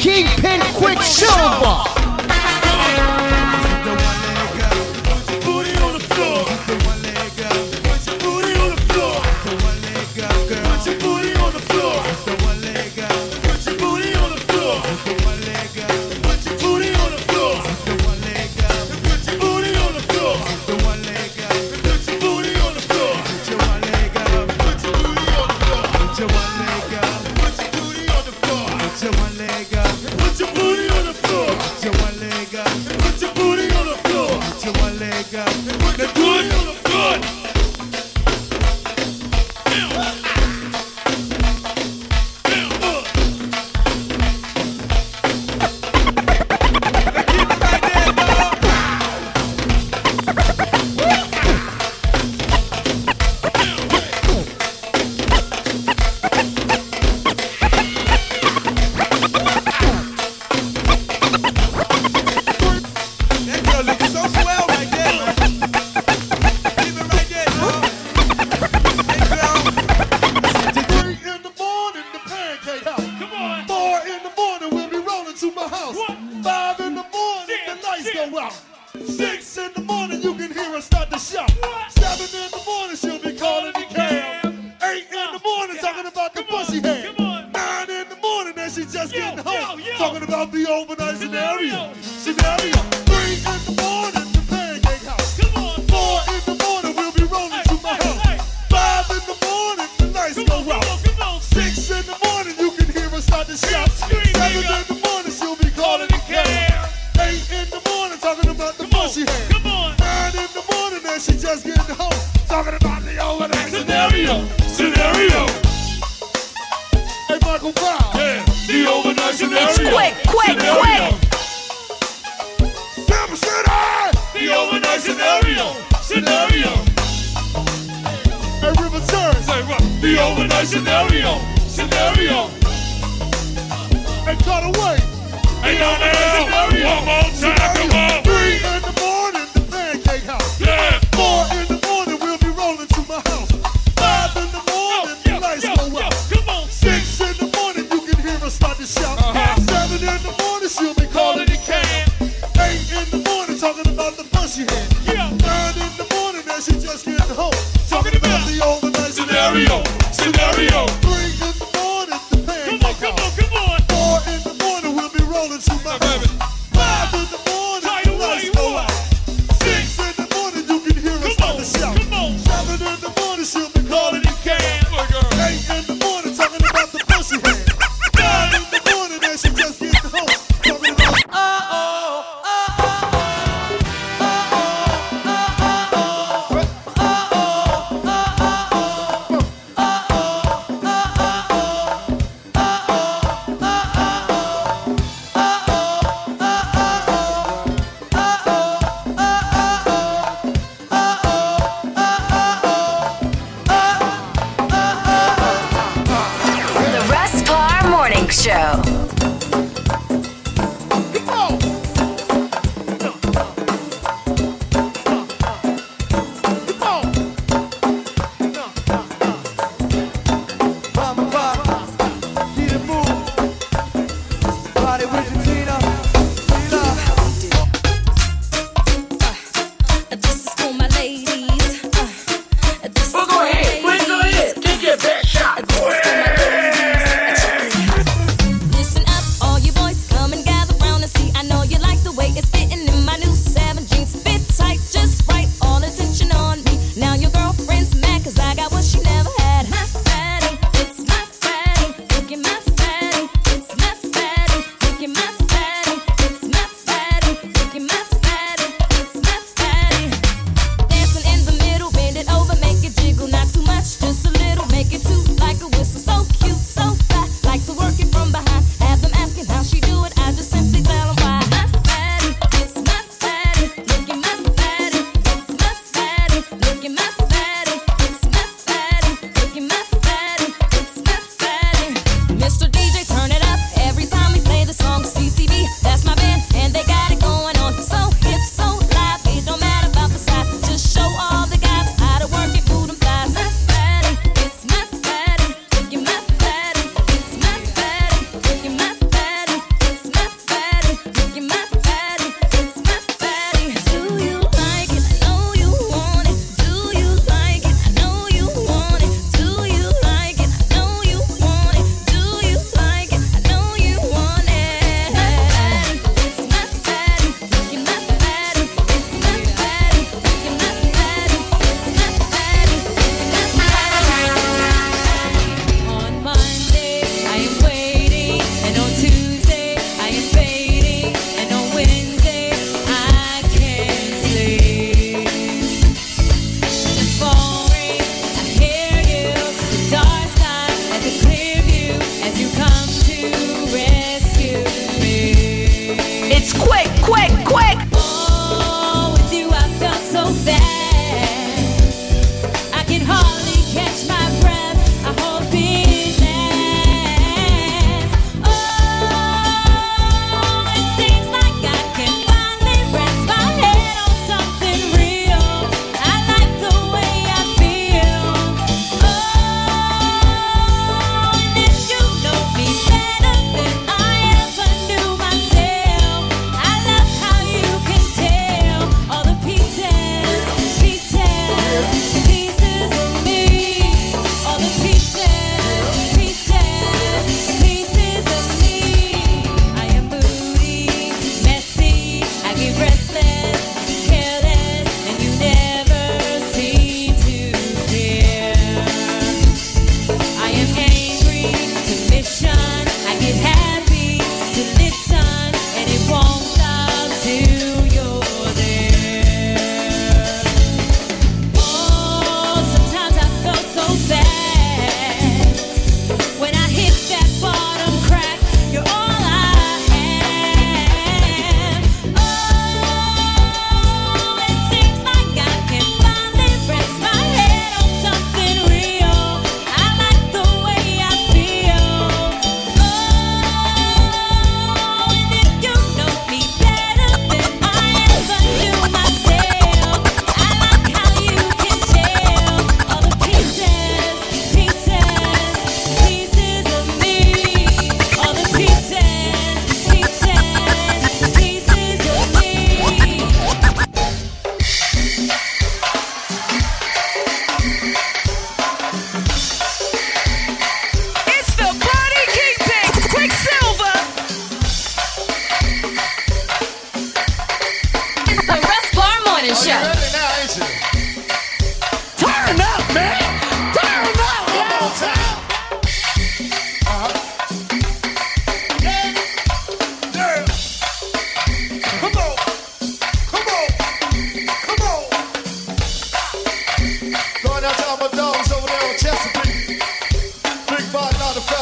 Kingpin Quicksilver.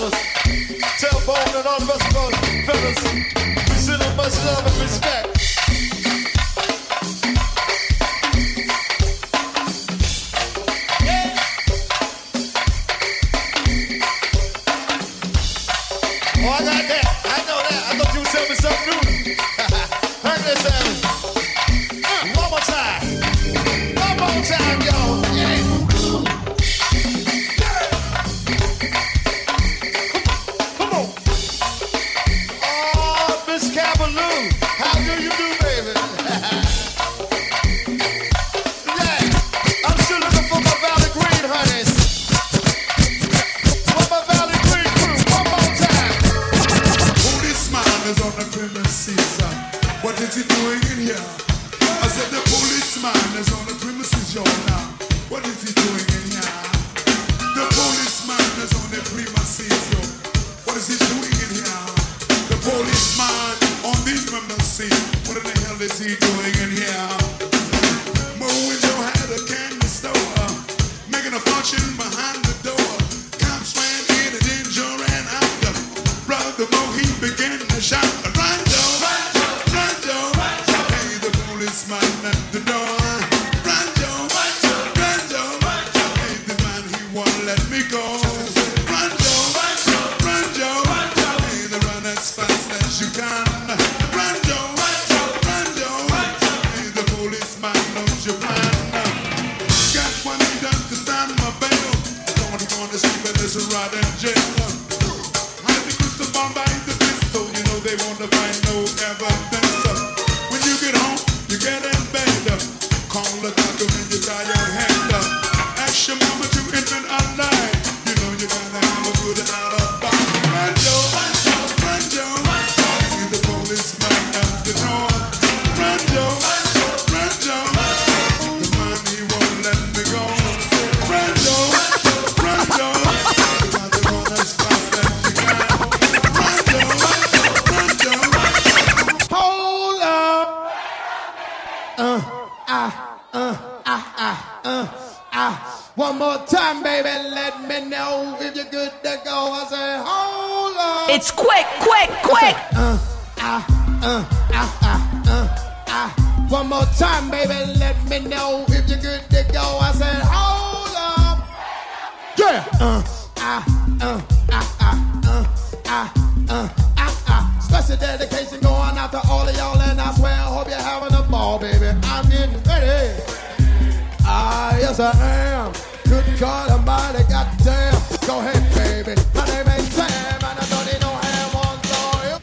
fellas. Telephone and all the rest of us, fellas. We send them much love and respect. Oh, I got that. I know that. I thought you would tell me something new. Heard this, one more time. One more time, y'all. Yeah. Come on. Oh, Miss Cabaloo. How do you do, baby? Yeah. I'm still looking for my Valley Green, honeys. For my Valley Green crew. One more time. Policeman is on the premises. What is he doing in here? I said the policeman is on the premises, y'all now. What is he doing in here? The policeman is on the premises, yo. What is he doing in here? The policeman on the premises. What in the hell is he doing in here? Mowing your head a candy store, making a fortune behind the door. Cops ran in and injured and out. Brother Mo, he began to shout, run, Joe, run, Joe. Hey, the policeman at the door. Run, Joe, run, Joe. Hey, the man, he won't let me go. Run, Joe, run, Joe. Hey, the run as fast as you can. Run, Joe, run, Joe. Hey, the policeman knows your plan. Got what he done to stand my bail. Don't want to go on the street, but there's a rod in jail. Hide the crystal bomb by the pistol. You know they want to find no evidence. When you get home, you get in bed. Call the doctor when you tie your hand up. Ask your mama to infant alive. You know you gotta have a good alibi. Run, Joe, run, Joe. He's the policeman at the door. Run, Joe, run, Joe. The man, he won't let me go. Run, Joe, run, Joe. You gotta run as fast as you can. Run, Joe, run, Joe. Hold up. One more time, baby. Let me know if you're good to go. I say, hold up. It's quick, quick, quick. One more time, baby. Let me know if you're good to go. I said, hold up. Yeah. Special dedication going out to all of y'all, and I swear I hope you're having a ball, baby. I'm getting ready. Yes I am. Good God Almighty, goddamn. Go ahead, baby. My name ain't Sam, and I don't need no ham on soil.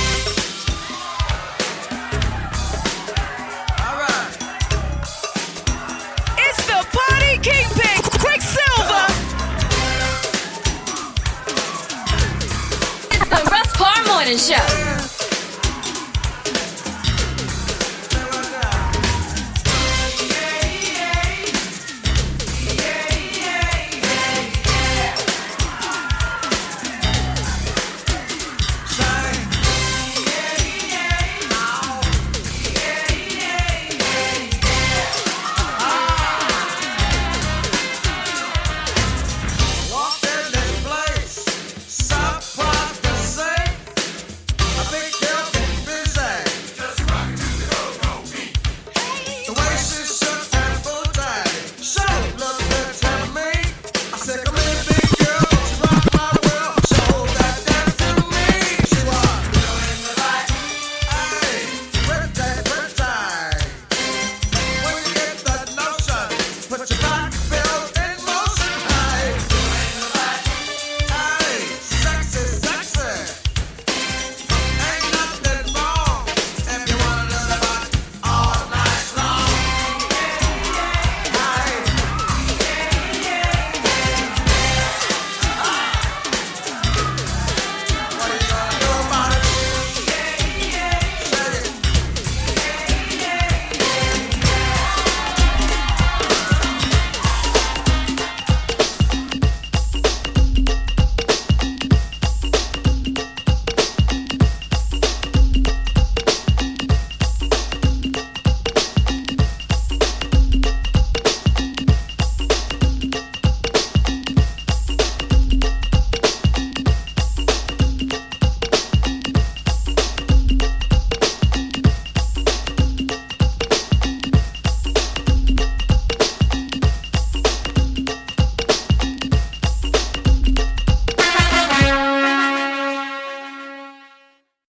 It's the Party Kingpin, Quicksilver. It's the Russ Parr Morning Show.